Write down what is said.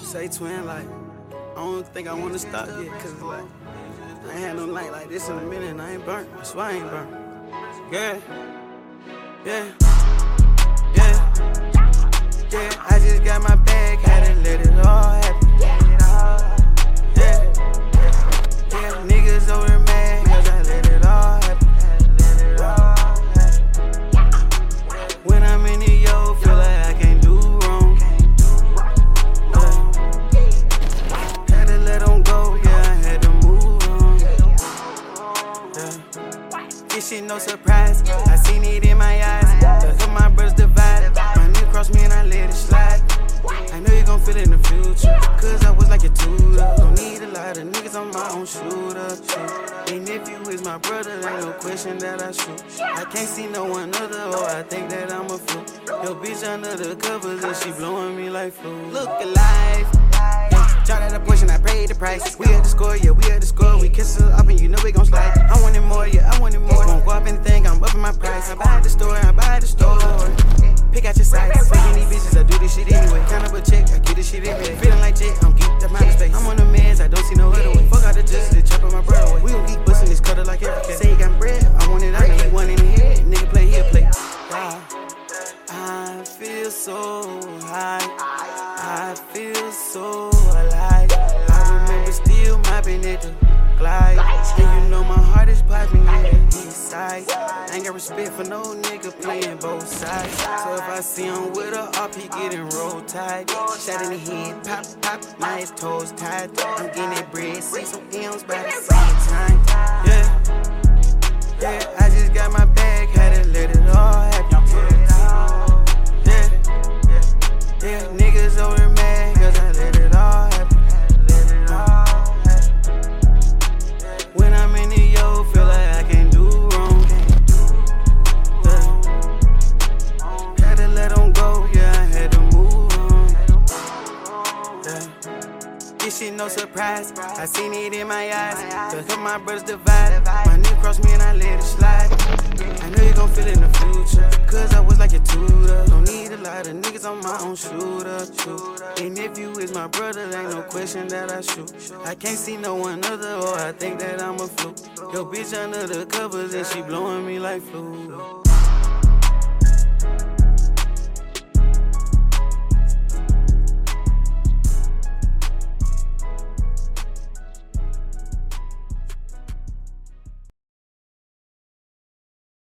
Say twin, like, I don't think I wanna stop yet, cause like, I ain't had no night like this in a minute and I ain't burnt. That's why I ain't burnt. Yeah, yeah, yeah, yeah. I just got my bag, had to let it all happen. Yeah, yeah, niggas over there mad, cause I let it all happen. When I'm in the yo, feel like I can't do wrong. Had to let them go, yeah, I had to move on. Yeah. This shit no surprise, I seen it in my eyes. Look at my brothers divided. My nigga crossed me and I let it slide. I know you gon' feel it in the future, cause I was like your tutor. Don't need a lot of niggas on my own shooter. And if you is my brother, ain't no question that I shoot. I can't see no one other, or I think that I'm a fluke. Yo, bitch under the covers and she blowing me like flu. Look alive. Shot at a portion, I paid the price. We had the score, yeah, we had the score. We kiss her up and you know we gon' slide. I want it more, yeah, I want it more. Won't go up and think I'm upping my price. I buy the store, I buy the store. Pick out your size. Fucking these bitches, I do this shit anyway. Count up a check, I get this shit every day. Feeling like Jake, I'm geeked up my space. I'm on the meds, I don't see no other way. Fuck out the justice, they chop up my brother away. We gon' keep bustin' this cutter like every cat. Say you got bread, I want it, I need one in the head. Nigga play, he'll play. Wow. I feel so high, I feel so alive. I remember still mopping at the glide. And you know my heart is popping in the east side. I ain't got respect for no nigga playing both sides. So if I see him with a up, he getting roll tight. Shot in the head, pop, pop, now his toes tied. I'm getting that bread, see some M's by the same time. Yeah, yeah, I just got my bag, had to let it all happen. Yeah, niggas over there mad, cause I let it all happen. When I'm in the yo, feel like I can't do wrong. Yeah. Had to let them go, yeah, I had to move on. Yeah. This shit no surprise, I seen it in my eyes. Look at my brothers divided. My nigga crossed me and I let it slide. I know you gon' feel it in the future, cause I was like your tutor. Don't need a lot of niggas on my own shooter, too. And if you is my brother, ain't no question that I shoot. I can't see no one other, or I think that I'm a fluke. Yo, bitch under the covers and she blowing me like flu.